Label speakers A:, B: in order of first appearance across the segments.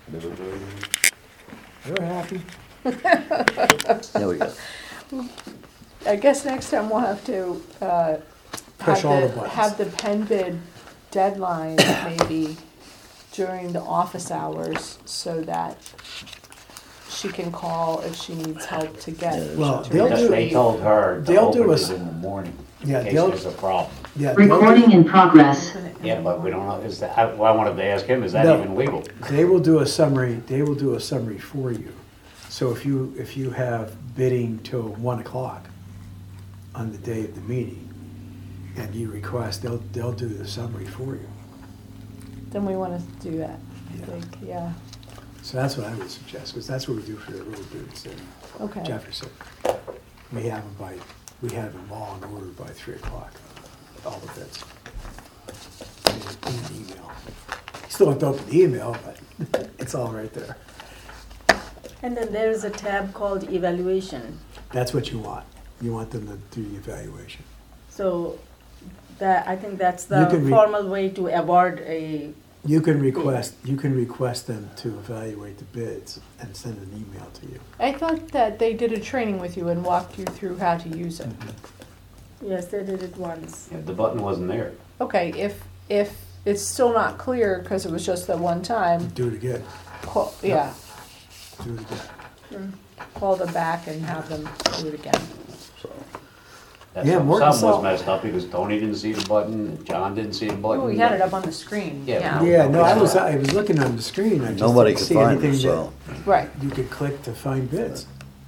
A: They're happy.
B: There we go.
C: I guess next time we'll have to,
A: Push all the buttons.
C: have the pen bid deadline maybe during the office hours so that she can call if she needs help to get.
B: Yeah,
A: Well,
C: to
A: they'll
C: retrieve.
A: do-
D: They told her to
A: they'll do
D: open
A: a-
D: it in the morning,
A: Yeah,
D: in case
A: they'll-
D: there's a problem.
A: Yeah,
E: Recording in progress.
C: Open it in
D: Yeah,
C: the
D: but we
C: morning.
D: don't know, is that, well, I wanted to ask him, is that
A: No.
D: even legal?
A: they will do a summary, for you. So if you have bidding till 1 o'clock on the day of the meeting, and you request, they'll do the summary for you.
C: Then we want to do that, I
A: Yeah.
C: think, yeah,
A: So that's what I would suggest, because that's what we do for the road bids in
C: okay.
A: Jefferson. We have them all in order by 3 o'clock, all the bids. In an email. Still have to open the email, but it's all right there.
F: And then there is a tab called evaluation.
A: That's what you want. You want them to do the evaluation.
F: So that, I think that's
A: You
F: the
A: can
F: formal way to award a,
A: You can request them to evaluate the bids and send an email to you.
C: I thought that they did a training with you and walked you through how to use it.
F: yes, they did it once.
D: If the button wasn't there.
C: Okay, if it's still not clear because it was just that one time,
A: Do it again,
C: call, yeah,
A: do it again.
C: call them back and have them do it again.
B: So,
D: That's
A: Yeah,
D: some
A: Morton
D: was
A: Salt-
D: messed up because Tony didn't see the button, and John didn't see the button.
C: Oh, we had it up on the screen,
D: Yeah.
C: yeah.
A: Yeah, no, I was looking on the screen, I just
B: nobody
A: didn't
B: could
A: see
B: find it,
A: anything
B: so.
A: that
C: Right,
A: you could click to find bids.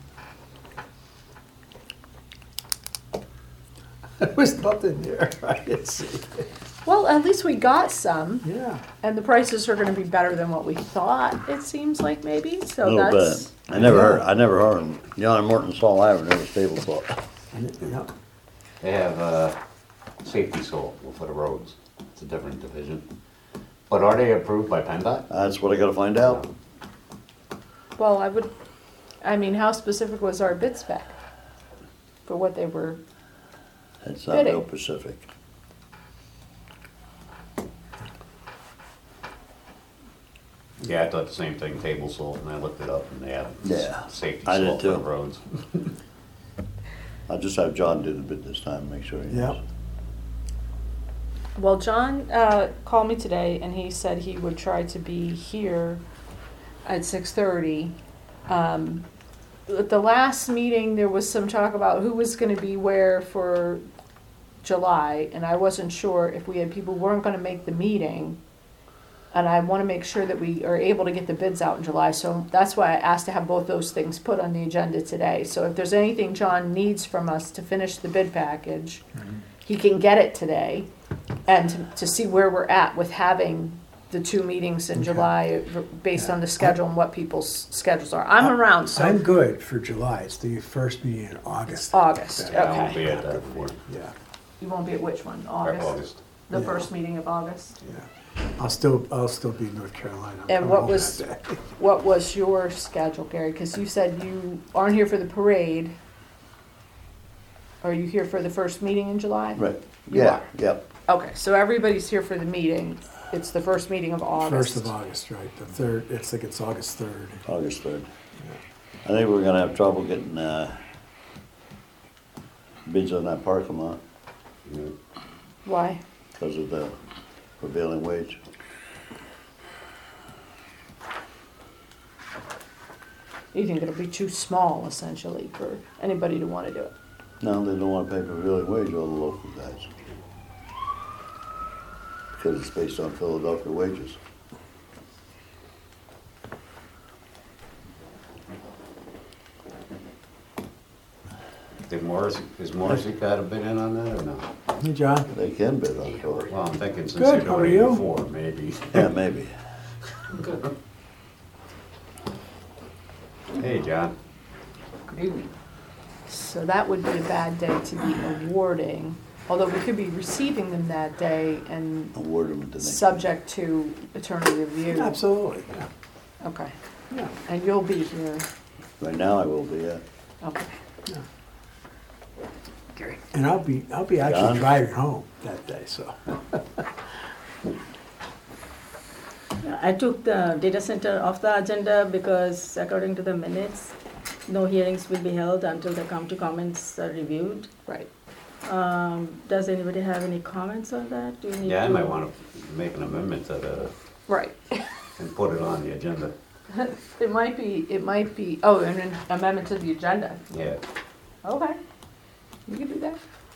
A: There was nothing there, I didn't see it.
C: well, at least we got some,
A: Yeah,
C: and the prices are gonna be better than what we thought, it seems like maybe,
B: A
C: so
B: little
C: that's.
B: bit. I never heard them. John and Morton Salt Avenue was tablecloth.
A: yeah.
D: They have, safety salt for the roads. It's a different division. But are they approved by PennDOT?
B: That's what I gotta find out.
C: Well, I mean, how specific was our bid spec for what they were,
B: It's not real
C: Bidding.
B: Pacific.
D: Yeah, I thought the same thing, table salt, and I looked it up, and they have
B: Yeah,
D: safety
B: I did
D: salt for the
B: too.
D: roads.
B: I'll just have John do the bid this time, make sure he knows.
A: Yep.
C: well, John, called me today and he said he would try to be here at 6:30. At the last meeting, there was some talk about who was gonna be where for July, and I wasn't sure if we had people who weren't gonna make the meeting. And I wanna make sure that we are able to get the bids out in July, so that's why I asked to have both those things put on the agenda today. So if there's anything John needs from us to finish the bid package, he can get it today. And to see where we're at with having the 2 meetings in
A: Okay.
C: July, based on the schedule and what people's schedules are. I'm around,
A: I'm
C: so
A: good for July, it's the first meeting in August.
C: August,
A: Yeah,
D: I won't be
C: okay.
D: at that for
A: Yeah,
C: You won't be at which one,
D: or
C: August?
D: August.
C: The
A: Yeah.
C: first meeting of August?
A: yeah. I'll still be in North Carolina. I'm
C: And
A: coming
C: what
A: home
C: was-
A: that day.
C: What was your schedule, Gary? Because you said you aren't here for the parade. Are you here for the first meeting in July?
B: Right,
C: You
B: yeah,
C: are.
B: yep.
C: Okay, so everybody's here for the meeting. It's the first meeting of August.
A: 1st of August, right, the 3rd, it's August 3rd.
B: August 3rd. I think we're gonna have trouble getting, bids on that parking lot
D: Yeah.
C: Why?
B: because of the prevailing wage.
C: You think it'll be too small, essentially, for anybody to want to do it?
B: No, they don't wanna pay prevailing wage, all the local guys. Because it's based on Philadelphia wages.
D: Is Morrissey got a bid in on that or no?
A: Hey, John?
B: They can bid on it.
D: Well, I'm thinking since
A: Good,
D: they're
A: how are
D: doing
A: you?
D: it before, maybe.
B: Yeah, maybe.
D: Hey, John.
C: So that would be a bad day to be awarding, although we could be receiving them that day and
B: Award them to next.
C: subject to attorney review.
A: Absolutely, yeah.
C: Okay,
A: Yeah.
C: and you'll be here,
B: Right now I will be, yeah.
C: okay.
A: And I'll be actually
B: John?
A: driving home that day, so.
F: I took the data center off the agenda because according to the minutes, no hearings will be held until the county comments are reviewed.
C: Right.
F: Does anybody have any comments on that? Do you need
D: Yeah, I
F: to-
D: might want to make an amendment to the,
C: Right.
D: and put it on the agenda.
C: It might be, oh, and an amendment to the agenda.
D: Yeah.
C: Okay, you can do that.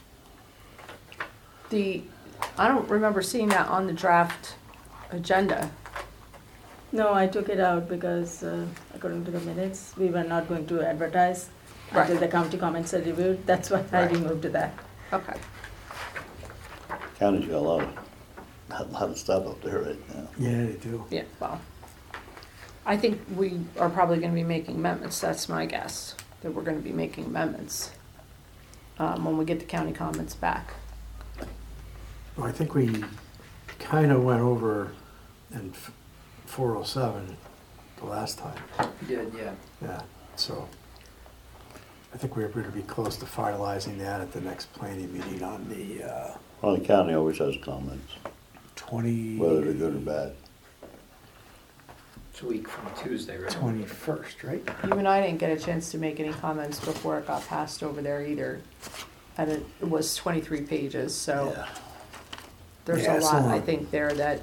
C: I don't remember seeing that on the draft agenda.
F: No, I took it out because according to the minutes, we were not going to advertise until
C: Right.
F: the county comments are reviewed. That's why I
C: Right.
F: removed that.
C: Okay.
B: County's got a lot of stuff up there right now.
A: Yeah, they do.
C: Yeah, well, I think we are probably gonna be making amendments, that's my guess, that we're gonna be making amendments when we get the county comments back.
A: Well, I think we kind of went over in 407 the last time.
E: You did, yeah.
A: Yeah, so I think we're going to be close to finalizing that at the next planning meeting on the
B: Well, the county always has comments,
A: 20,
B: whether they're good or bad.
E: It's a week from Tuesday, right?
A: 21st, right?
C: You and I didn't get a chance to make any comments before it got passed over there either. And it was 23 pages, so
B: Yeah.
C: there's
A: Yeah,
C: a
A: it's
C: lot, I
A: long.
C: think, there that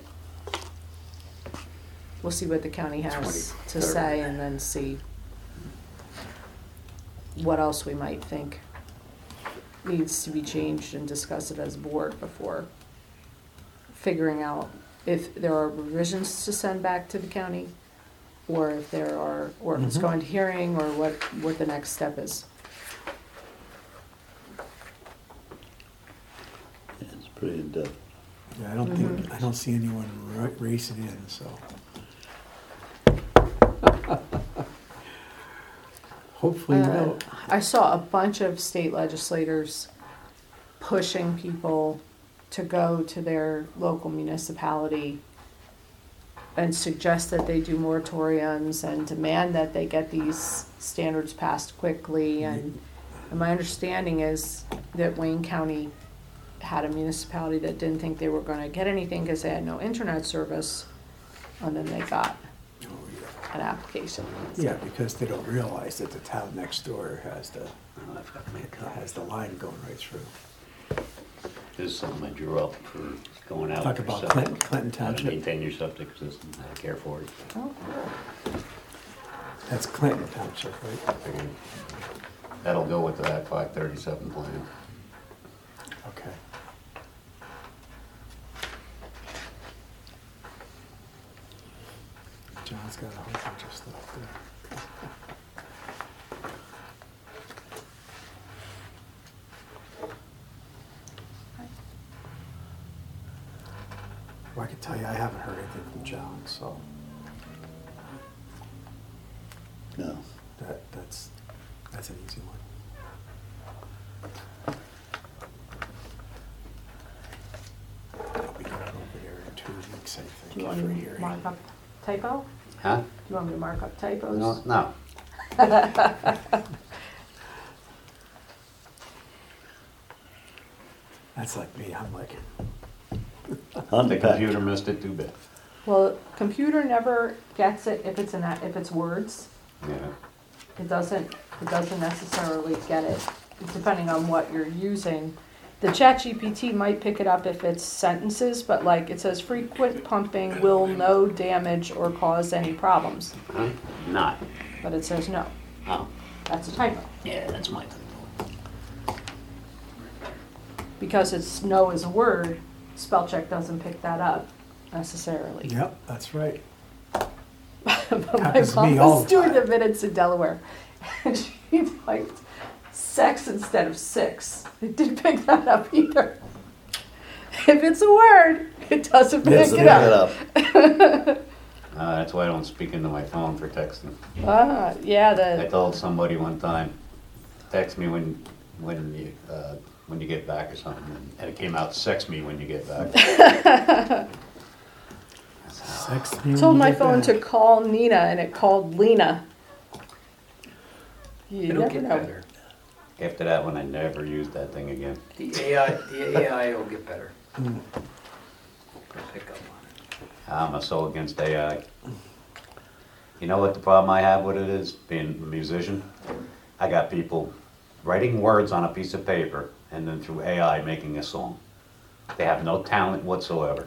C: we'll see what the county has to
A: 23rd.
C: say and then see what else we might think needs to be changed and discuss it as a board before figuring out if there are revisions to send back to the county or if there are, or if it's
A: Mhm.
C: going to hearing or what the next step is.
B: It's pretty in-depth.
A: Yeah, I don't see anyone racing in, so. Hopefully we don't.
C: I saw a bunch of state legislators pushing people to go to their local municipality and suggest that they do moratoriums and demand that they get these standards passed quickly. And my understanding is that Wayne County had a municipality that didn't think they were gonna get anything because they had no internet service. And then they got
A: Oh, yeah.
C: an application.
A: Yeah, because they don't realize that the town next door has the,
D: Oh, I've got to make
A: has the line going right through.
D: This is something I drew up for going out.
A: Talk
D: for
A: about
D: septic.
A: Clinton
D: How to
A: Township.
D: maintain your septic system, how to care for it.
C: Oh, cool.
A: That's Clinton Township, right?
D: Figured that'll go with that 537 plan.
A: Okay. John's got a whole bunch of stuff there. Well, I can tell you, I haven't heard anything from John, so
B: No.
A: that's an easy one. I'll be going over there in 2 weeks, I
C: Do
A: think,
C: you want
A: for a
C: me to
A: hearing.
C: mark up typo?
D: Huh?
C: Do you want me to mark up typos?
D: No, no.
A: That's like me, I'm like,
D: The
B: Unpacked.
D: computer missed it too bad.
C: Well, computer never gets it if it's words.
D: Yeah.
C: It doesn't necessarily get it, depending on what you're using. The ChatGPT might pick it up if it's sentences, but like it says frequent pumping will no damage or cause any problems.
D: Huh? Not.
C: But it says no.
D: Oh.
C: That's a typo.
D: Yeah, that's my thing.
C: Because it's no is a word, spell check doesn't pick that up necessarily.
A: yep, that's right.
C: But my
A: Happens to
C: mom
A: me all
C: was
A: the
C: doing
A: time.
C: the minutes in Delaware, and she typed sex instead of six. It didn't pick that up either. If it's a word, it doesn't pick
B: Yes,
C: it
B: pick
C: up.
B: it up.
D: That's why I don't speak into my phone for texting.
C: Yeah,
D: I told somebody one time, text me when you get back or something, and it came out, sex me when you get back.
A: Sex me when
C: told
A: you
C: my
A: get
C: phone
A: back.
C: to call Nina, and it called Lena. You
E: It'll
C: never
E: get
C: know.
E: better.
D: After that one, I never used that thing again.
E: The AI will get better.
A: Mm.
E: It'll pick up on it.
D: I'm so against AI. You know what the problem I have with it is, being a musician? I got people writing words on a piece of paper and then through AI making a song. They have no talent whatsoever.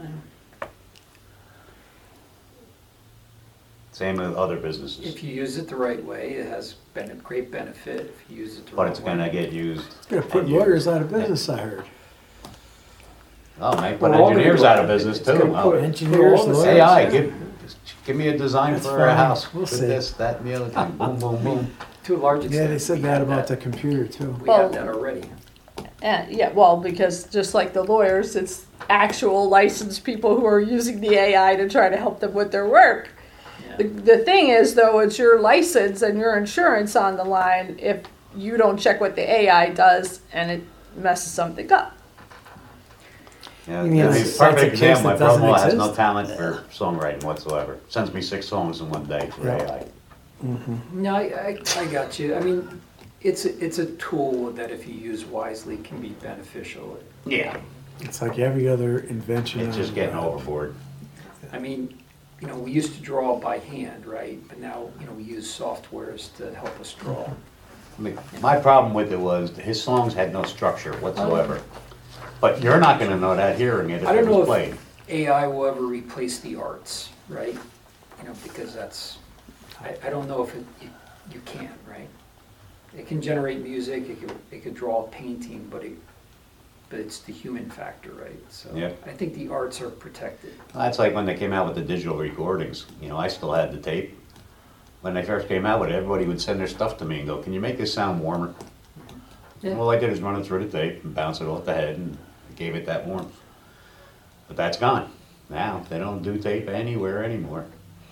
D: Same with other businesses.
E: If you use it the right way, it has been a great benefit. If you use it the
D: But
E: wrong
D: it's
E: way.
D: gonna get used.
A: It's gonna put
D: and used.
A: lawyers out of business, I heard.
D: Oh, may put
E: We're all gonna
D: engineers
E: go-
D: out of business
E: it's
D: too.
E: gonna
D: Oh,
E: put-
A: Engineers,
E: put all the
A: lawyers.
D: AI,
E: same-
D: give me a design
A: That's
D: for a
A: fine.
D: house
A: We'll
D: with
A: see.
D: this, that, and the other thing. Boom, boom, boom.
E: To a large extent.
A: Yeah, they said
E: we
A: that
E: have
A: about the computer too.
E: We have
C: Well-
E: that already.
C: And, yeah, well, because just like the lawyers, it's actual licensed people who are using the AI to try to help them with their work.
E: Yeah.
C: The thing is, though, it's your license and your insurance on the line if you don't check what the AI does and it messes something up.
D: Yeah,
A: You mean
D: I
A: like
D: mean,
A: it's
D: perfect
A: a case
D: example, my
A: that doesn't
D: brother-in-law has no
A: exist?
D: talent for songwriting whatsoever. Sends me 6 songs in one day through
A: Yeah.
D: AI.
E: No, I got you. I mean, it's a tool that if you use wisely can be beneficial.
D: Yeah.
A: It's like every other invention.
D: It's just
A: on-
D: getting overboard.
E: I mean, we used to draw by hand, right? But now, we use softwares to help us draw.
D: I mean, my problem with it was his songs had no structure whatsoever. But you're not gonna know that hearing it if
E: I don't
D: it
E: know
D: was
E: if
D: played.
E: AI will ever replace the arts, right? Because that's, I don't know if you can, right? It can generate music, it could draw a painting, but it's the human factor, right? So
D: Yeah.
E: I think the arts are protected.
D: That's like when they came out with the digital recordings. I still had the tape. When they first came out with it, everybody would send their stuff to me and go, "Can you make this sound warmer?"
E: Yeah.
D: All I did is run it through the tape and bounce it off the head and gave it that warmth. But that's gone. Now, they don't do tape anywhere anymore.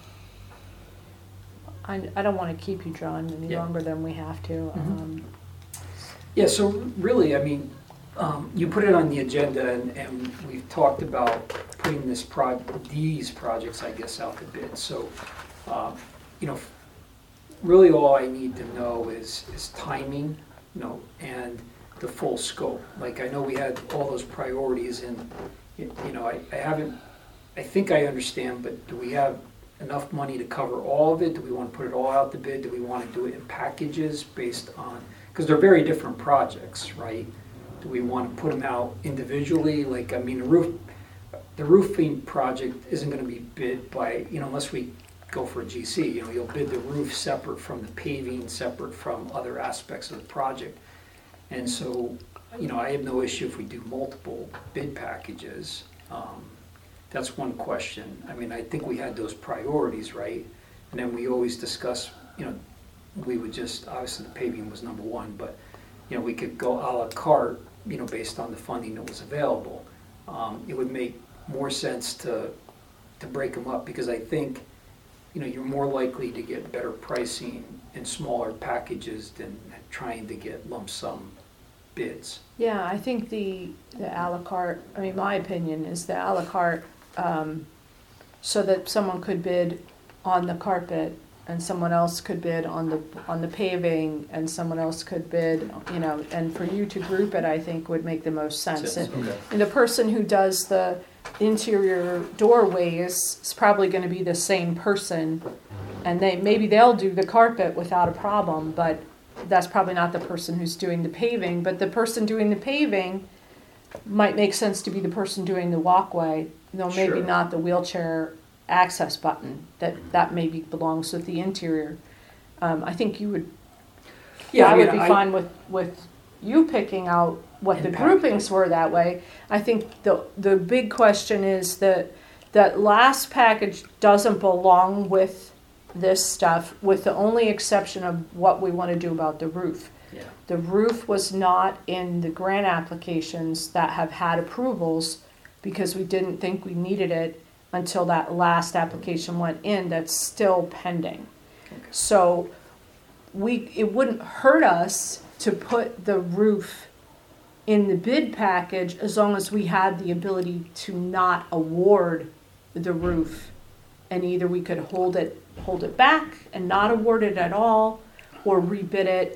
C: I don't want to keep you, John, any
E: Yeah.
C: longer than we have to.
E: Yeah, so really, I mean, you put it on the agenda and we've talked about putting these projects, I guess, out to bid. So, really all I need to know is timing, and the full scope. Like, I know we had all those priorities and, I think I understand, but do we have enough money to cover all of it? Do we want to put it all out to bid? Do we want to do it in packages based on, because they're very different projects, right? Do we want to put them out individually? Like, I mean, the roofing project isn't going to be bid by, unless we go for a GC, you'll bid the roof separate from the paving, separate from other aspects of the project. And so, I have no issue if we do multiple bid packages. That's one question. I mean, I think we had those priorities, right? And then we always discuss, we would just, obviously the paving was number one, but, we could go à la carte, based on the funding that was available. It would make more sense to break them up, because I think, you're more likely to get better pricing in smaller packages than trying to get lump sum bids.
C: Yeah, I think the à la carte, my opinion is the à la carte, so that someone could bid on the carpet and someone else could bid on the paving and someone else could bid, and for you to group it, I think would make the most sense. And the person who does the interior doorways is probably going to be the same person, and maybe they'll do the carpet without a problem, but that's probably not the person who's doing the paving. But the person doing the paving might make sense to be the person doing the walkway, though maybe
E: Sure.
C: not the wheelchair access button. That maybe belongs with the interior. I think you would.
E: Yeah,
C: I
E: I
C: would
E: mean,
C: be fine with you picking out what the
E: And
C: groupings were that way. I think the big question is that last package doesn't belong with this stuff, with the only exception of what we want to do about the roof.
E: Yeah.
C: The roof was not in the grant applications that have had approvals because we didn't think we needed it until that last application went in. That's still pending.
E: Okay.
C: So it wouldn't hurt us to put the roof in the bid package as long as we had the ability to not award the roof, and either we could hold it back and not award it at all, or rebid it,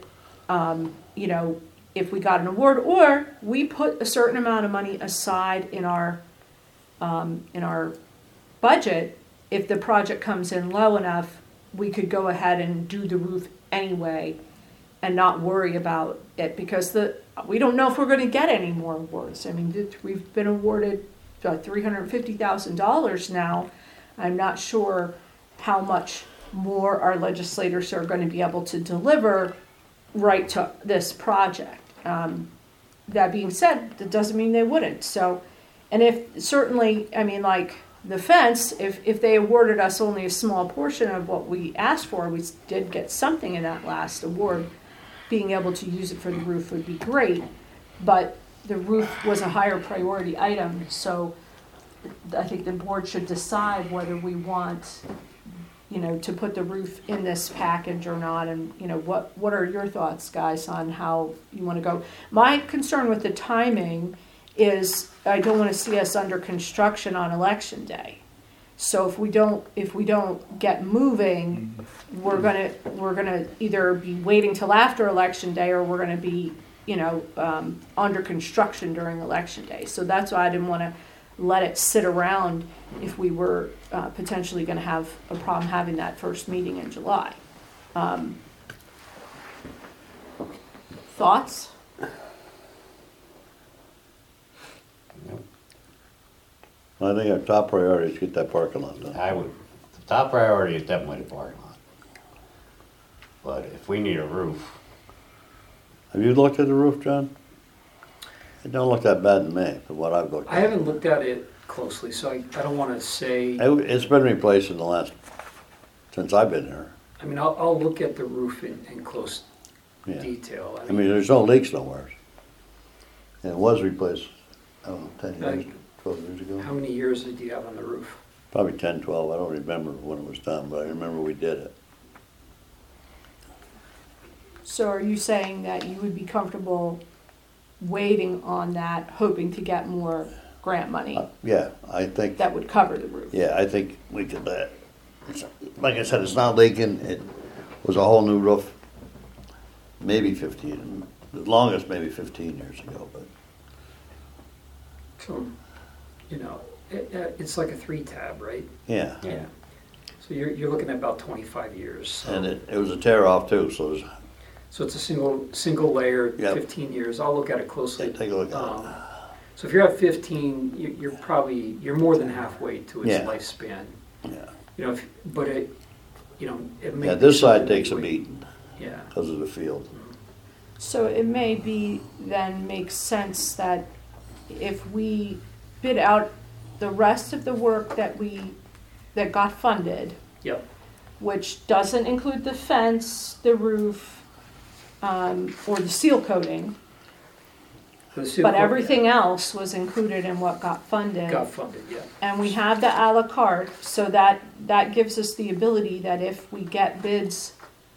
C: if we got an award, or we put a certain amount of money aside in our budget, if the project comes in low enough, we could go ahead and do the roof anyway and not worry about it, because we don't know if we're gonna get any more awards. I mean, we've been awarded $350,000 now. I'm not sure how much more our legislators are gonna be able to deliver right to this project. That being said, that doesn't mean they wouldn't. So, and if certainly, I mean, like the fence, if they awarded us only a small portion of what we asked for, we did get something in that last award. Being able to use it for the roof would be great, but the roof was a higher priority item, so I think the board should decide whether we want, to put the roof in this package or not, and, what are your thoughts, guys, on how you want to go? My concern with the timing is I don't want to see us under construction on election day. So if we don't get moving, we're gonna either be waiting till after election day, or we're gonna be, under construction during election day. So that's why I didn't want to let it sit around if we were potentially going to have a problem having that first meeting in July. Thoughts?
B: I think our top priority is to get that parking lot done.
D: The top priority is definitely the parking lot. But if we need a roof,
B: Have you looked at the roof, John? It don't look that bad to me, from what I've looked at.
E: I haven't looked at it closely, so I don't wanna say,
B: It's been replaced since I've been here.
E: I mean, I'll look at the roof in close
B: Yeah.
E: detail.
B: I mean, there's no leaks nowhere. And it was replaced, I don't know, 10 years, 12 years ago.
E: How many years do you have on the roof?
B: Probably 10, 12, I don't remember when it was done, but I remember we did it.
C: So are you saying that you would be comfortable waiting on that, hoping to get more grant money
B: Yeah, I think,
C: that would cover the roof?
B: yeah, I think we could, like I said, it's not leaking, it was a whole new roof, maybe 15, the longest maybe 15 years ago, but.
E: So, it's like a 3-tab, right?
B: Yeah,
E: Yeah. So you're looking at about 25 years. So.
B: and it was a tear off too, so it was,
E: So it's a single layer,
B: Yep.
E: 15 years. I'll look at it closely.
B: take a look at it.
E: So if you're at 15, you're more than halfway to its
B: Yeah.
E: lifespan.
B: Yeah,
E: But it may.
B: yeah,
E: be
B: this side
E: something
B: takes a
E: we-
B: beating
E: Yeah.
B: because of the field.
C: So it may be, then makes sense that if we bid out the rest of the work that got funded,
E: Yep.
C: which doesn't include the fence, the roof, or the seal coating,
E: So the seal
C: but
E: coat,
C: everything else was included in what got funded.
E: got funded. Yeah.
C: And we have the à la carte, so that gives us the ability that if we get bids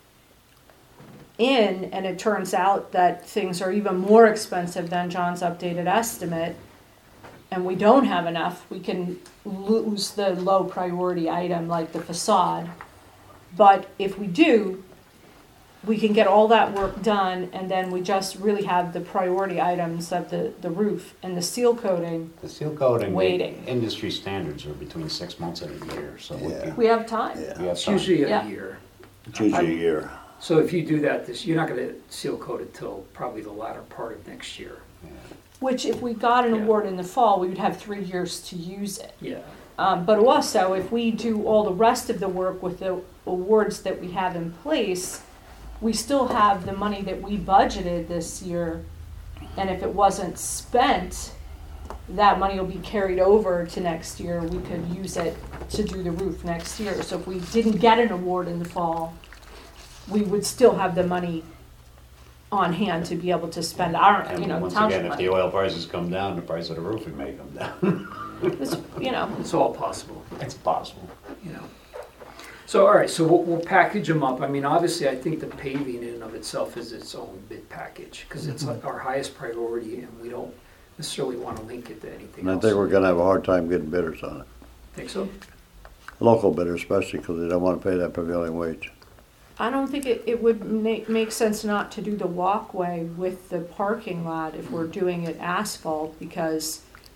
C: in and it turns out that things are even more expensive than John's updated estimate, and we don't have enough, we can lose the low priority item like the facade. But if we do, we can get all that work done, and then we just really have the priority items of the roof and the seal coating.
D: the seal coating,
C: Waiting.
D: industry standards are between 6 months and a year, so
B: Yeah.
C: We have time.
D: we
B: Yeah,
D: have
E: It's
D: time.
E: usually a
C: Yeah.
E: year.
B: it's usually a year.
E: So if you do that, you're not going to seal coat it till probably the latter part of next year.
C: Which, if we got an
E: Yeah.
C: award in the fall, we would have 3 years to use it.
E: Yeah.
C: But also, if we do all the rest of the work with the awards that we have in place, we still have the money that we budgeted this year. And if it wasn't spent, that money will be carried over to next year. We could use it to do the roof next year. So if we didn't get an award in the fall, we would still have the money on hand to be able to spend our,
D: And once
C: township
D: again, if the
C: money.
D: oil prices come down, the price of the roofing may come down.
C: It's,
E: It's all possible.
D: It's possible.
E: So, all right, so we'll package them up. I mean, obviously, I think the paving in and of itself is its own bid package, because it's like our highest priority, and we don't necessarily want to link it to anything
B: And I
E: else.
B: think we're gonna have a hard time getting bidders on it.
E: Think so?
B: Local bidders especially, because they don't wanna pay that prevailing wage.
C: I don't think it would make sense not to do the walkway with the parking lot if we're doing it asphalt, because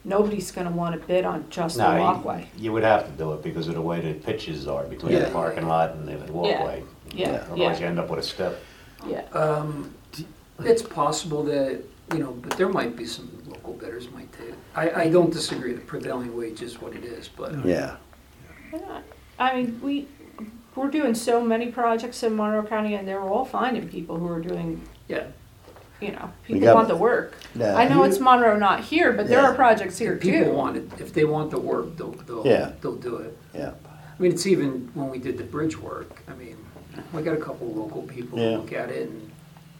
C: nobody's gonna wanna bid on just a
D: No,
C: walkway.
D: you would have to do it because of the way the pitches are between the
E: Yeah.
D: parking lot and the walkway.
C: Yeah,
D: Otherwise you
C: yeah,
D: end up with a step.
C: yeah.
E: It's possible that, but there might be some local bidders might take it. I don't disagree, the prevailing wage is what it is, but,
B: Yeah,
C: I mean, we're doing so many projects in Monroe County and they're all finding people who are doing,
E: yeah.
B: We
C: people
B: got-
C: want the work.
B: yeah.
C: I know it's Monroe, not here, but there
B: Yeah.
C: are projects here
E: People
C: too.
E: want it, if they want the work,
B: Yeah.
E: they'll do it.
B: Yeah,
E: I mean, it's even when we did the bridge work, I mean, we got a couple local people who
B: Yeah.
E: look at it and,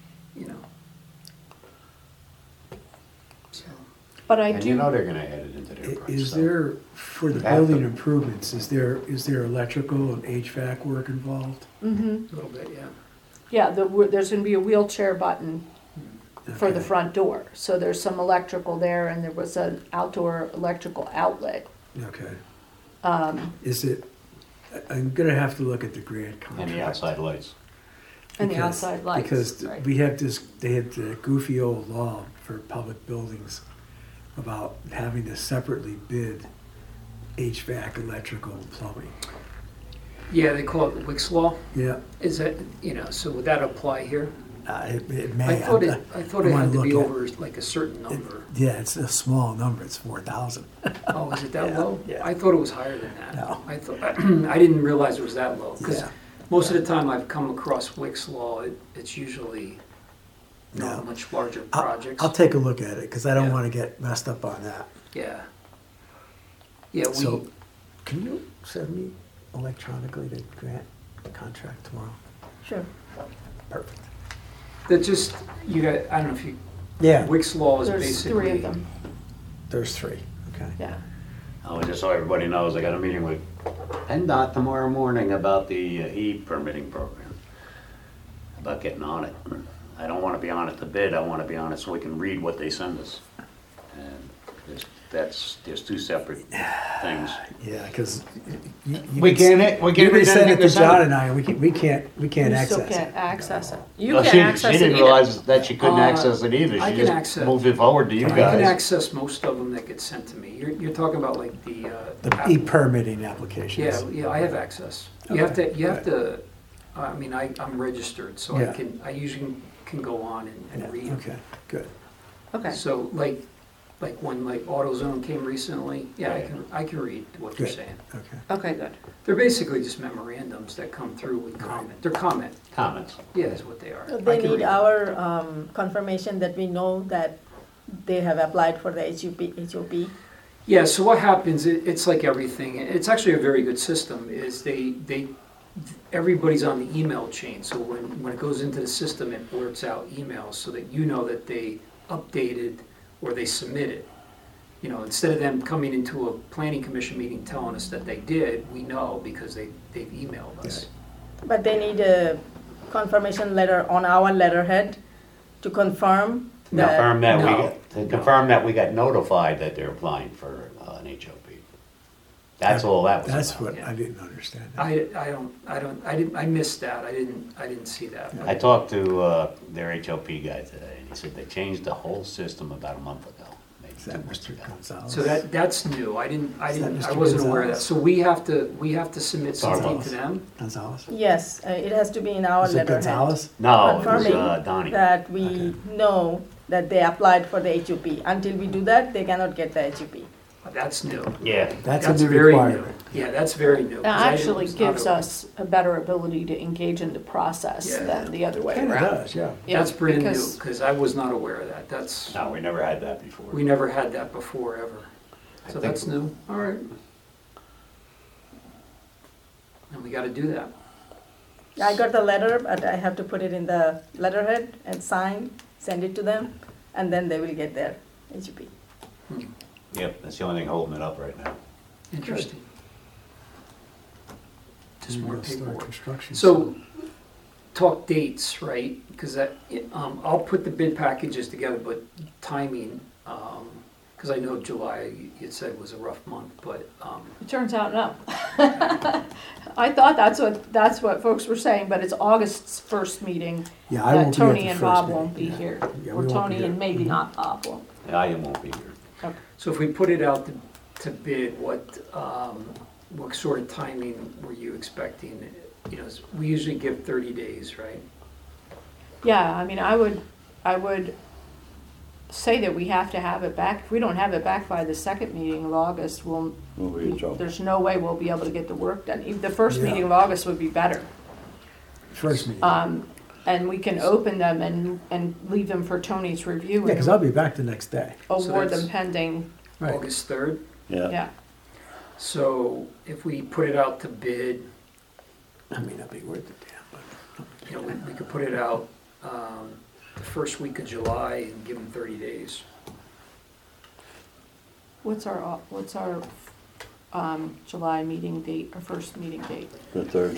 E: So,
C: But I
D: And you
C: do,
D: know they're gonna add it into their price.
A: Is
D: so-
A: there, for the
D: You have to.
A: building improvements, is there electrical and HVAC work involved?
C: mhm.
E: a little bit, yeah.
C: Yeah, there's gonna be a wheelchair button for the
A: Okay.
C: front door. So there's some electrical there and there was an outdoor electrical outlet.
A: Okay. Is it, I'm gonna have to look at the grant contract.
D: And the outside lights.
C: And the
A: Because-
C: outside lights,
A: Because
C: right.
A: we have this, they had the goofy old law for public buildings about having to separately bid HVAC, electrical, and plumbing.
E: Yeah, they call it the Wicks Law.
A: Yeah,
E: Is that, so would that apply here?
A: it may.
E: I thought it
A: I wanna
E: had to be
A: look at-
E: over like a certain number.
A: Yeah, it's a small number, it's 4,000.
E: Oh, is it that
A: Yeah,
E: low?
A: yeah.
E: I thought it was higher than that.
A: No.
E: I thought, I didn't realize it was that low. Because
A: Yeah.
E: most of the time I've come across Wicks Law, it's usually
A: No.
E: much larger
A: I'll-
E: projects.
A: I'll take a look at it, because I don't
E: Yeah.
A: want to get messed up on that.
E: Yeah. Yeah,
A: So, can you send me electronically the grant contract tomorrow?
F: Sure.
A: Perfect.
E: that just, I don't know if you,
A: Yeah,
E: Wicks Law is
C: There's
E: basically.
C: three of them,
A: there's 3, okay.
C: yeah.
D: Oh, just so everybody knows, I got a meeting with PennDOT tomorrow morning about the e-permitting program. About getting on it. I don't wanna be on it to bid, I wanna be on it so we can read what they send us. And there's two separate things.
A: Yeah, because
D: We can't
A: You can
D: read
A: send
D: anything
A: it to
D: they send
A: John
D: us.
A: and I, and we can't
C: You
A: access
C: still
A: it.
C: can't access it. You
D: Well,
C: can't
D: she
C: access it
D: didn't
C: either.
D: realize that she couldn't
E: Uh,
D: access it either,
E: I
D: she
E: can
D: just
E: access-
D: moved it forward to you
E: I can
D: guys.
E: access most of them that get sent to me. You're talking about like the.
A: The e-permitting applications.
E: Yeah, I have access. You have to, I mean, I'm registered, so
A: Yeah.
E: I usually can go on
A: Yeah,
E: and read.
A: okay, good.
C: Okay,
E: So like when like AutoZone came recently, yeah, I can read what they're
A: Good.
E: saying.
A: Okay.
C: okay, good.
E: They're basically just memorandums that come through with comment. They're comment,
D: Comments.
E: yeah, is what they are. I
F: They
E: can
F: need
E: read.
F: our confirmation that we know that they have applied for the HOP.
E: Yeah, so what happens, it's like everything, it's actually a very good system, is everybody's on the email chain, so when it goes into the system, it blurts out emails so that you know that they updated or they submitted. Instead of them coming into a planning commission meeting telling us that they did, we know because they've emailed us.
F: But they need a confirmation letter on our letterhead to confirm that.
D: Confirm that we
E: No.
D: got, to confirm that we got notified that they're applying for an HOP. That's all that was
A: That's
D: about.
A: what,
E: yeah.
A: I didn't understand.
E: I missed that, I didn't see that.
D: I talked to their HOP guy today, and he said they changed the whole system about a month ago. maybe
A: Is
D: 2
A: that
D: months
A: Mr.
D: ago.
A: Gonzalez?
E: So that's new, I
A: Is that Mr.
E: wasn't aware of that,
A: Gonzalez?
E: so we have to submit something to
D: Starbucks.
E: them?
A: Gonzalez?
F: Yes, it has to be in our
A: Is it
F: letterhead.
A: Gonzalez?
D: No, it was
F: Confirming
D: Donnie.
F: that we
A: Okay.
F: know that they applied for the HOP. Until we do that, they cannot get the HOP.
E: That's new.
D: Yeah,
A: That's a new
E: very new.
A: requirement.
E: Yeah, that's very new. 'cause
C: That
E: I
C: actually
E: was not
C: gives
E: aware.
C: us a better ability to engage in the process
E: Yeah.
C: than the other way
A: Kinda
C: around.
A: does, yeah.
C: Yeah,
E: That's brand new,
C: because-
E: because I was not aware of that. That's,
D: no, we never had that before.
E: we never had that before, ever.
D: I
E: So
D: think-
E: that's new, all right. And we gotta do that.
F: I got the letter, but I have to put it in the letterhead and sign, send it to them, and then they will get their HOP.
D: Yep, that's the only thing holding it up right now.
E: Interesting. Just more
A: We'll start
E: paperwork.
A: construction
E: So,
A: soon.
E: talk dates, right? Because I'll put the bid packages together, but timing, because I know July, you said was a rough month, but,
C: It turns out, no. I thought that's what folks were saying, but it's August's first meeting
A: Yeah, I
C: that
A: won't be at
C: Tony
A: the
C: and
A: first
C: Bob
A: meeting.
C: won't be
A: Yeah.
C: here.
A: Yeah,
C: Or
A: we won't
C: Tony
A: be
C: and
A: here.
C: maybe not Bob won't.
D: Yeah, I won't be here.
C: Okay.
E: So if we put it out to bid, what sort of timing were you expecting? You know, we usually give 30 days, right?
C: Yeah, I mean, I would say that we have to have it back. If we don't have it back by the second meeting of August,
B: We'll be in trouble.
C: there's no way we'll be able to get the work done. Even the first
A: Yeah.
C: meeting of August would be better.
A: First meeting.
C: And we can open them and leave them for Tony's review.
A: Yeah, because I'll be back the next day.
C: Award
E: So
C: them
E: that's-
C: pending,
A: Right.
E: August 3rd.
B: Yeah,
C: yeah.
E: So if we put it out to bid,
A: I may not be worth the damn, but.
E: you know, we could put it out the first week of July and give them 30 days.
C: What's our July meeting date, our first meeting date?
B: the 3rd.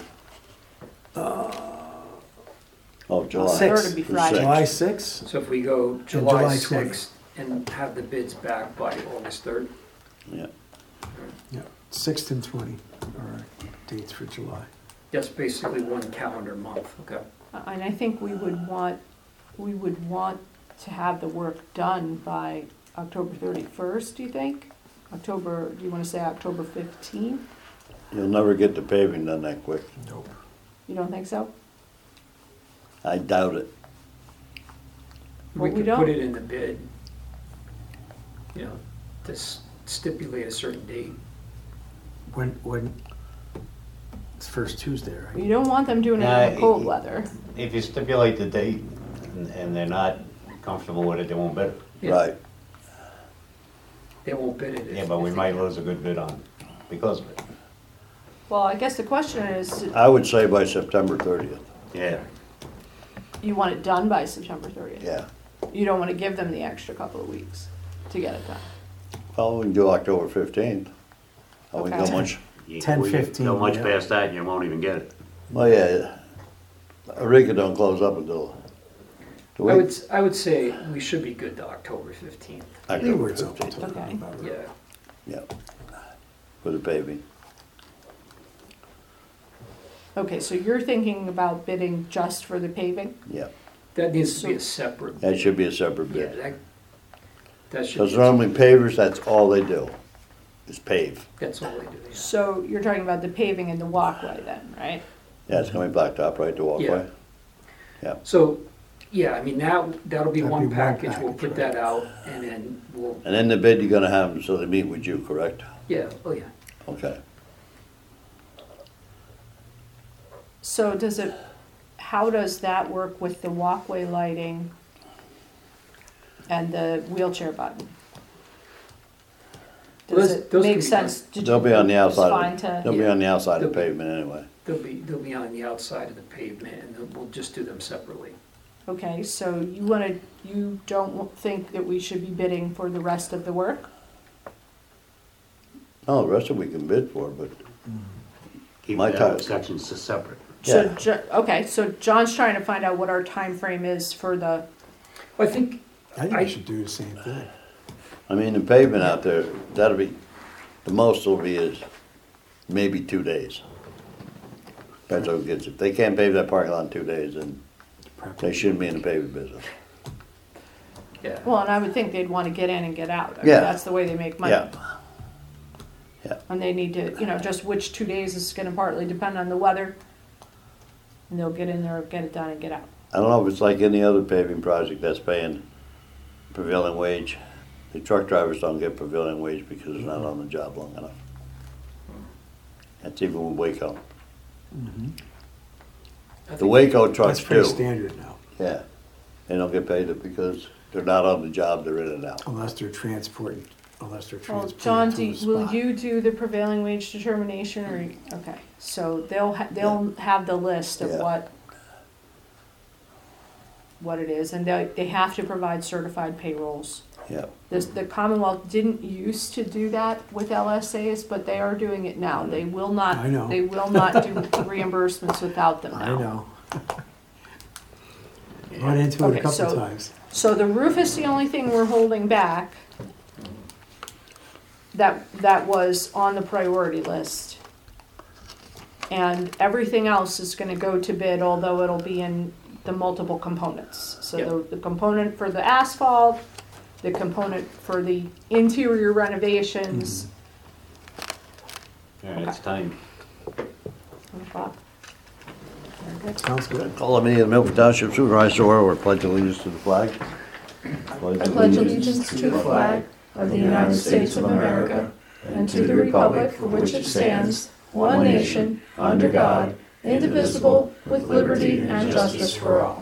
B: Oh, July.
A: Six.
C: Third would be
B: The
C: Friday.
A: July 6th?
E: So if we go
A: July
E: July
A: 20th.
E: 6th and have the bids back by August 3rd,
B: Yeah,
A: Yeah, 6th and 20 are our dates for July.
E: that's basically one calendar month, okay?
C: And I think we would want to have the work done by October 31st, do you think? Do you want to say October 15th?
B: you'll never get the paving done that quick.
A: Nope.
C: You don't think so?
B: I doubt it.
C: Well, we
E: We could
C: don't-
E: put it in the bid, you know, to stipulate a certain date.
A: When, it's first Tuesday, right?
C: You don't want them doing it in the cold weather.
D: If you stipulate the date and they're not comfortable with it, they won't bid it.
E: Yeah.
B: Right,
E: They won't bid it.
D: Yeah, but we might lose a good bid on it because of it.
C: Well, I guess the question is,
B: I would say by September 30th,
D: Yeah.
C: you want it done by September 30th?
B: yeah.
C: You don't want to give them the extra couple of weeks to get it done?
B: Well, we can do October 15th. Oh, we
C: Okay.
B: go much,
A: 10:15,
D: Go much
A: yeah.
D: past that, you won't even get it.
B: well, yeah, Eureka don't close up until, do
E: I
B: we?
E: would say we should be good to October 15th.
B: October
A: Where it's open
B: 15th,
A: till
C: Okay.
A: about-
E: Yeah.
B: yeah, for the paving.
C: Okay, so you're thinking about bidding just for the paving?
B: Yeah,
E: That needs to be a separate,
B: that should be a separate
E: yeah,
B: bid.
E: that should,
B: Because
E: be-
B: normally pavers, that's all they do, is pave.
E: that's all they do, yeah.
C: So you're talking about the paving and the walkway then, right?
B: Yeah, it's gonna be blacktop, right, the walkway?
E: So, yeah, I mean, that'll be
A: That'd be
E: one
A: one
E: package, we'll
A: package,
E: put
A: right.
E: that out, and then we'll,
B: And then the bid, you're gonna have them so they meet with you, correct?
E: yeah, oh yeah.
B: Okay.
C: So how does that work with the walkway lighting and the wheelchair button? Does it
E: Those can
C: make
E: be
C: sense? Did
B: They'll
C: you-
B: be on the
C: it's
B: outside,
C: fine
B: of-
C: to-
B: they'll be on the outside of the
E: They'll be-
B: pavement anyway.
E: They'll be on the outside of the pavement, and then we'll just do them separately.
C: Okay, so you don't think that we should be bidding for the rest of the work?
B: No, the rest of it we can bid for, but
D: Keep
B: My
D: that
B: time.
D: section separate.
C: So,
B: Yeah.
C: okay, so John's trying to find out what our time frame is for the,
E: Well, I think,
A: I think
E: I-
A: we should do the same thing.
B: I mean, the pavement out there, that'll be, the most will be is maybe 2 days. Depends who gets it. If they can't pave that parking lot in 2 days, then they shouldn't be in the paving business.
E: yeah,
C: well, and I would think they'd want to get in and get out. I mean,
B: Yeah.
C: that's the way they make money.
B: Yeah,
C: And they need to, just which 2 days is gonna partly depend on the weather. And they'll get in there, get it done and get out.
B: I don't know if it's like any other paving project that's paying prevailing wage. The truck drivers don't get prevailing wage because they're not on the job long enough. That's even with Waco.
E: I
B: The
E: think-
B: Waco trucks
A: That's pretty
B: do,
A: standard now,
B: yeah. They don't get paid because they're not on the job, they're in and out.
A: unless they're transporting
C: Well,
A: transporting
C: John,
A: to the
C: will
A: spot.
C: you do the prevailing wage determination or, okay, so they'll have the list of
B: Yeah.
C: what it is, and they have to provide certified payrolls.
B: Yeah,
C: The Commonwealth didn't used to do that with LSAs, but they are doing it now. They will not,
A: I know.
C: they will not do reimbursements without them
A: I
C: now.
A: know. Run into it
C: Okay,
A: a couple
C: so-
A: times.
C: So the roof is the only thing we're holding back. That was on the priority list. And everything else is gonna go to bid, although it'll be in the multiple components. So
E: Yep.
C: the component for the asphalt, the component for the interior renovations.
D: All right, it's time.
C: 1 o'clock. Very good.
A: Sounds good.
B: Call the meeting of the Milford Township Supervisor to order, or pledge allegiance to the flag.
C: I pledge allegiance to the flag of the United States of America and to the republic for which it stands, one nation, under God, indivisible, with liberty and justice for all.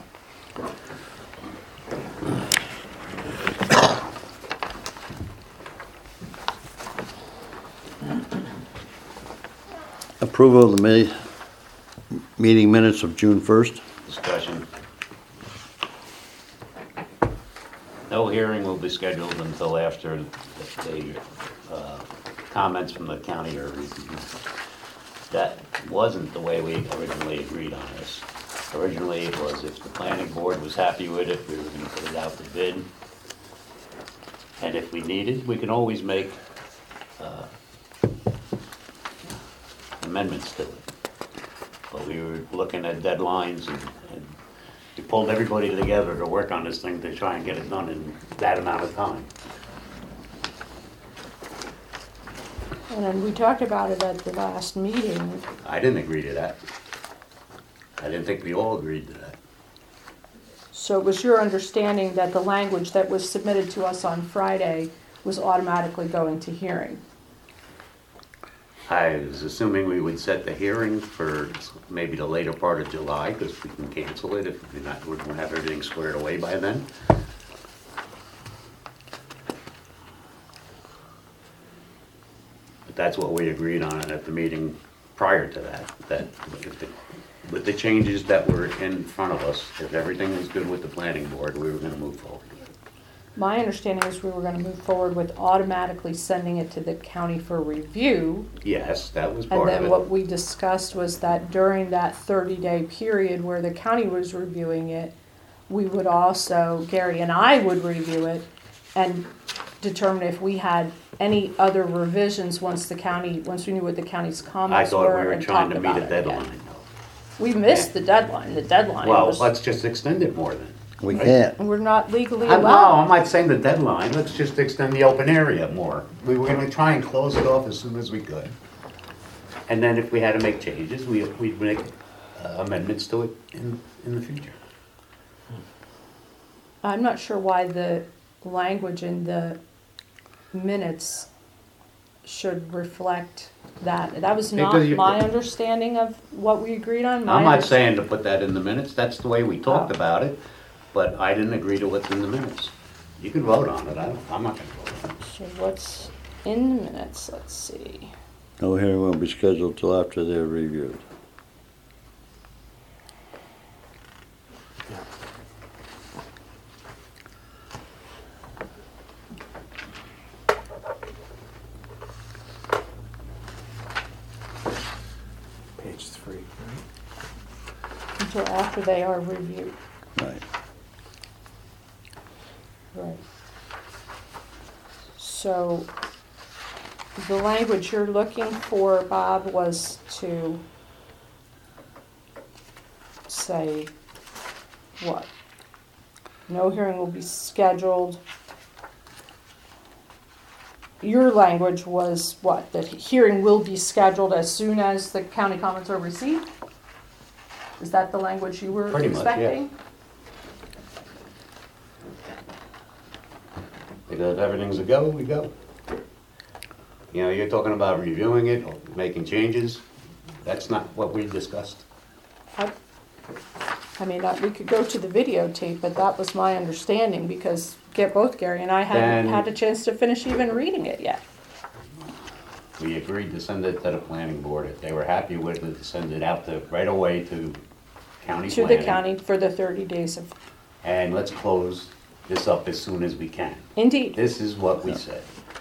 B: Approval of the meeting minutes of June 1st.
D: Discussion. No hearing will be scheduled until after the comments from the county are reviewed. That wasn't the way we originally agreed on this. Originally, it was if the planning board was happy with it, we were gonna put it out to bid. And if we needed, we can always make amendments to it. But we were looking at deadlines and we pulled everybody together to work on this thing to try and get it done in that amount of time.
C: And then we talked about it at the last meeting.
D: I didn't agree to that. I didn't think we all agreed to that.
C: So it was your understanding that the language that was submitted to us on Friday was automatically going to hearing?
D: I was assuming we would set the hearing for maybe the later part of July, because we can cancel it if we don't have everything squared away by then. But that's what we agreed on at the meeting prior to that with the changes that were in front of us, if everything was good with the planning board, we were gonna move forward.
C: My understanding is we were going to move forward with automatically sending it to the county for review.
D: Yes, that was
C: And
D: part of
C: then
D: it.
C: what we discussed was that during that 30-day period where the county was reviewing it, we would also, Gary and I would review it and determine if we had any other revisions once we knew what the county's
D: I
C: comments
D: thought
C: were
D: we were
C: and
D: trying
C: talk
D: to meet
C: about
D: a
C: it again.
D: deadline.
C: We missed the deadline. The deadline
D: Well,
C: was,
D: let's just extend it more then.
B: We can't.
C: we're not legally
D: No,
C: allowed.
D: I'm not saying the deadline, let's just extend the open area more. We were gonna try and close it off as soon as we could. And then if we had to make changes, we'd make amendments to it in the future.
C: I'm not sure why the language in the minutes should reflect that. That was not
D: Because you-
C: my understanding of what we agreed on.
D: I'm not saying to put that in the minutes, that's the way we talked
C: Oh.
D: about it, but I didn't agree to what's in the minutes. You can vote on it, I'm not gonna vote on it.
C: So what's in the minutes? Let's see.
B: No hearing will be scheduled till after they're reviewed.
A: Page 3, right?
C: Until after they are reviewed.
B: Right.
C: Right. So the language you're looking for, Bob, was to say what? No hearing will be scheduled. Your language was what? That hearing will be scheduled as soon as the county comments are received? Is that the language you were
D: Pretty much, yeah.
C: expecting?
D: Because if everything's a go, we go. You know, you're talking about reviewing it, or making changes, that's not what we discussed.
C: I mean, we could go to the videotape, but that was my understanding because both Gary and I hadn't
D: Then-
C: had a chance to finish even reading it yet.
D: We agreed to send it to the planning board. If they were happy with it, to send it out right away to county
C: To the
D: planning.
C: county for the 30 days of,
D: And let's close this up as soon as we can.
C: indeed.
D: This is what we said.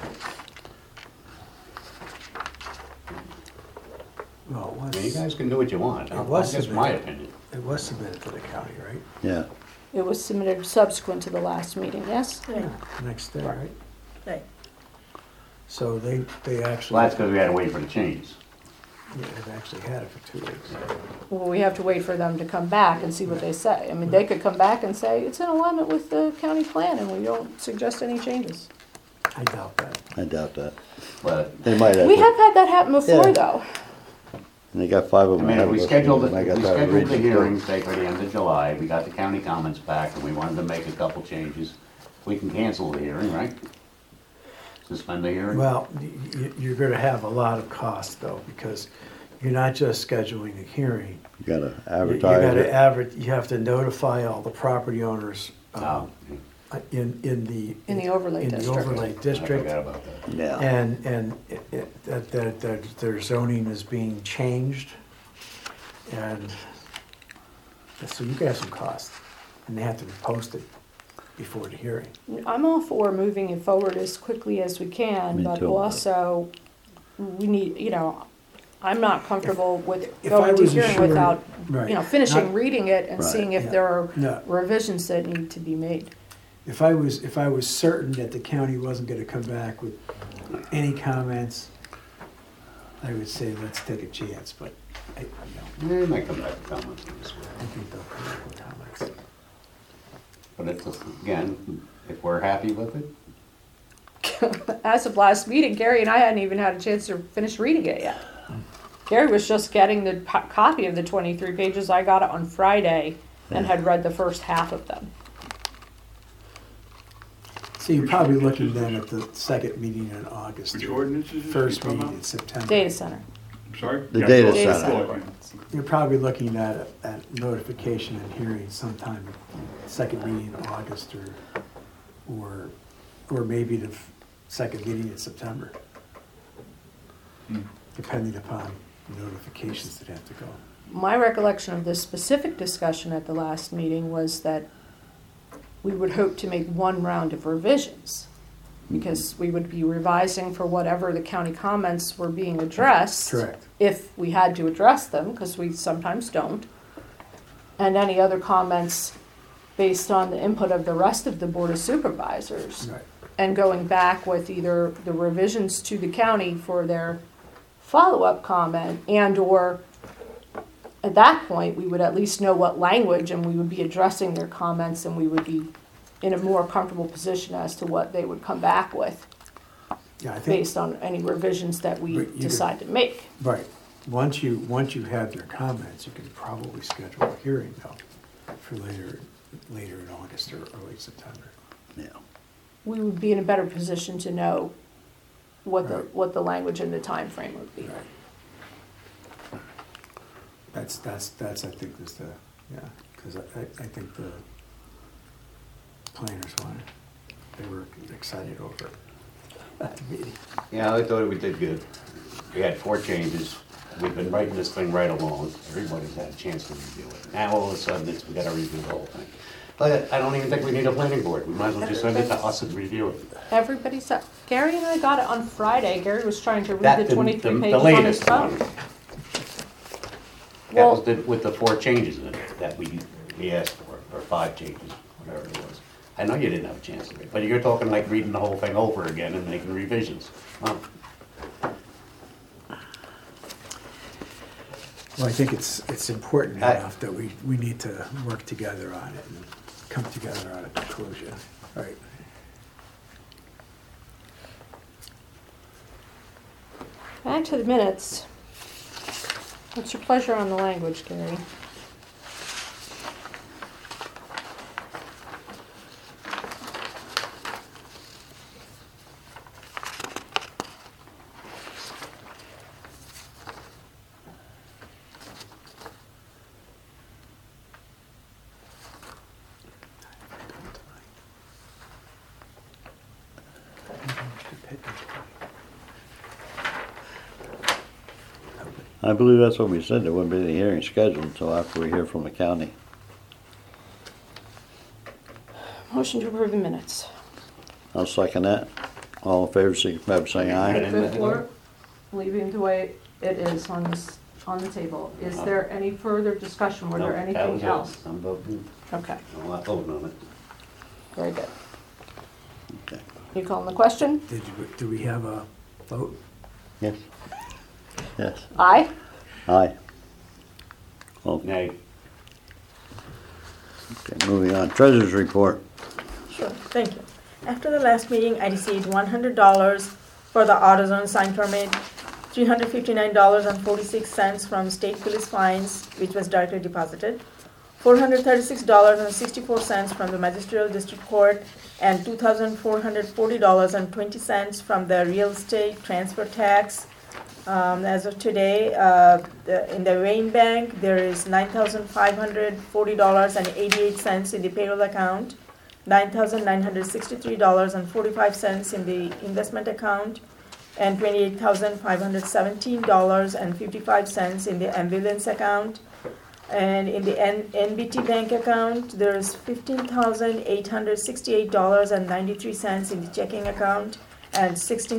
A: Well,
D: I mean, you guys can do what you want.
A: It was
D: That's just my
A: submitted.
D: opinion.
A: it was submitted to the county, right?
B: Yeah.
C: It was submitted subsequent to the last meeting, yes?
F: Right,
A: Next day, right?
F: right.
A: So they actually.
D: Well, that's because we had to wait for the changes.
A: Yeah, they've actually had it for 2 weeks.
C: Well, we have to wait for them to come back and see what they say. I mean, they could come back and say, it's in alignment with the county plan and we don't suggest any changes.
A: I doubt that.
B: I doubt that.
D: But,
B: They might have.
C: We
B: to-
C: have had that happen before,
B: Yeah.
C: though.
B: And they got 5 of
D: I
B: them.
D: mean,
B: ahead
D: if we
B: of us,
D: scheduled,
B: and I got that
D: the
B: region
D: hearing,
B: too.
D: say for the end of July, we got the county comments back, and we wanted to make a couple changes, we can cancel the hearing, right? Suspend the hearing?
A: Well, you're gonna have a lot of costs though, because you're not just scheduling a hearing.
B: You gotta
A: You
B: advertise
A: gotta
B: it.
A: you have to notify all the property owners
D: Oh,
A: in the.
C: In the overlay
A: in the
C: district.
A: overlay
D: I
A: district.
D: forgot about that.
B: Yeah.
A: And that their zoning is being changed. And so you could have some costs, and they have to be posted before the hearing.
C: I'm all for moving it forward as quickly as we can,
B: Me
C: but
B: too.
C: also, we need, I'm not comfortable with
A: If I
C: going to
A: was
C: hearing
A: assured-
C: without,
A: Right.
C: finishing
A: Not-
C: reading it and
B: Right.
C: seeing if
A: Yeah.
C: there are
A: No.
C: revisions that need to be made.
A: If I was certain that the county wasn't gonna come back with any comments, I would say let's take a chance, but
D: They might come back with comments on this one.
A: I think they'll come back with comments.
D: But it's, again, if we're happy with it,
C: As of last meeting, Gary and I hadn't even had a chance to finish reading it yet. Gary was just getting the copy of the 23 pages. I got it on Friday and had read the first half of them.
A: So you're probably looking then at the second meeting in August.
G: Which ordinances is it
A: First
G: you're talking
A: meeting
G: about?
A: in September.
C: Data center.
G: Sorry?
B: The
G: Yeah,
B: data
C: Data
B: center.
C: center.
A: You're probably looking at notification and hearing sometime second meeting in August or maybe the second meeting in September. Depending upon notifications that have to go.
C: My recollection of this specific discussion at the last meeting was that we would hope to make one round of revisions, because we would be revising for whatever the county comments were being addressed.
A: Correct.
C: If we had to address them, because we sometimes don't. And any other comments based on the input of the rest of the Board of Supervisors.
A: Right.
C: And going back with either the revisions to the county for their follow-up comment and/or at that point, we would at least know what language and we would be addressing their comments and we would be in a more comfortable position as to what they would come back with
A: Yeah, I think,
C: based on any revisions that we
A: But you could-
C: decide to make.
A: right. Once you have their comments, you can probably schedule a hearing though for later in August or early September.
B: Yeah.
C: We would be in a better position to know what
A: Right.
C: what the language and the time frame would be.
A: Right. That's, I think, is the, yeah, because I think the planners wanted, they were excited over it at the meeting.
D: yeah, I thought we did good. We had 4 changes. We've been writing this thing right along. Everybody's had a chance to review it. Now, all of a sudden, we gotta review the whole thing. But I don't even think we need a planning board. We might as well just send it to us and review it.
C: Everybody said, Gary and I got it on Friday. Gary was trying to read
D: That,
C: the
D: the
C: 23
D: the
C: pages on his
D: latest
C: phone.
D: one. That was
C: Well,
D: with the 4 changes in it that we asked for, or 5 changes, whatever it was. I know you didn't have a chance to read, but you're talking like reading the whole thing over again and making revisions. Wow.
A: Well, I think it's important
D: I-
A: enough that we need to work together on it and come together on a conclusion, right?
C: back to the minutes. What's your pleasure on the language, Gary?
B: I believe that's what we said. There wouldn't be any hearing scheduled until after we hear from the county.
C: Motion to approve the minutes.
B: I'll second that. All in favor, signify by saying aye.
D: Right.
C: Fifth floor, leaving the way it is on this, on the table. Is there any further discussion? Were there
D: No, that
C: anything
D: was it.
C: else?
D: I'm voting,
C: Okay,
D: I'm not voting on it.
C: very good.
B: Okay.
C: You calling the question?
A: Do we have a vote?
B: Yes. Yes.
C: Aye?
B: Aye. Well,
D: Nay.
B: okay, moving on. Treasurer's report.
F: Sure, thank you. After the last meeting, I received $100 for the AutoZone sign permit, $359.46 from state police fines, which was directly deposited, $436.64 from the magisterial district court, and $2,440.20 from the real estate transfer tax. As of today, in the Wayne Bank, there is $9,540.88 in the payroll account, $9,963.45 in the investment account, and $28,517.55 in the ambulance account. And in the NBT bank account, there is $15,868.93 in the checking account, and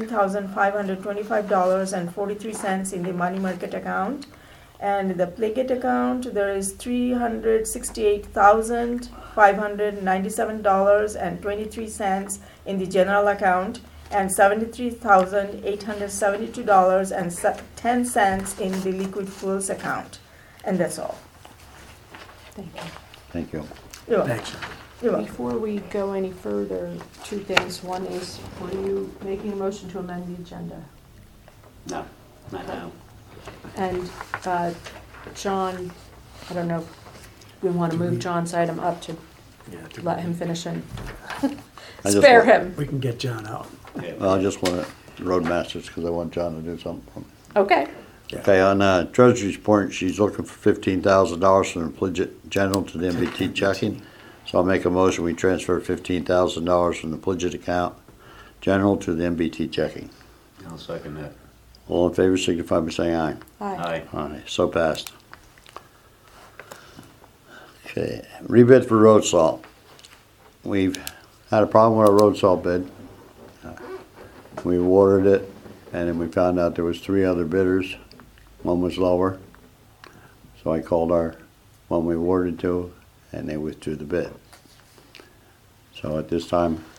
F: $16,525.43 in the money market account. And in the Pliget account, there is $368,597.23 in the general account, and $73,872.10 in the liquid fuels account. And that's all.
C: Thank you.
B: Thank you.
F: You're welcome.
A: Thanks.
F: You're welcome.
C: Before we go any further, two things. One is, were you making a motion to amend the agenda?
D: No, not now.
C: And John, I don't know, if we want to move John's item up to
A: Yeah,
C: let him finish and
B: I just
C: spare
B: want-
C: him.
A: We can get John out.
D: Yeah.
B: Well, I just want to roadmasters because I want John to do something.
C: Okay.
A: Yeah.
B: Okay, on Treasury's report, she's looking for $15,000 from the Pledget General to the MBT checking. So I'll make a motion, we transfer $15,000 from the Pledget account general to the MBT checking.
D: I'll second that.
B: All in favor signify by saying aye.
C: Aye.
D: Aye.
B: Aye, so passed. Okay, rebid for road salt. We've had a problem with our road salt bid. We awarded it, and then we found out there was 3 other bidders. One was lower. So I called our one we awarded to, and they withdrew the bid. So at this time,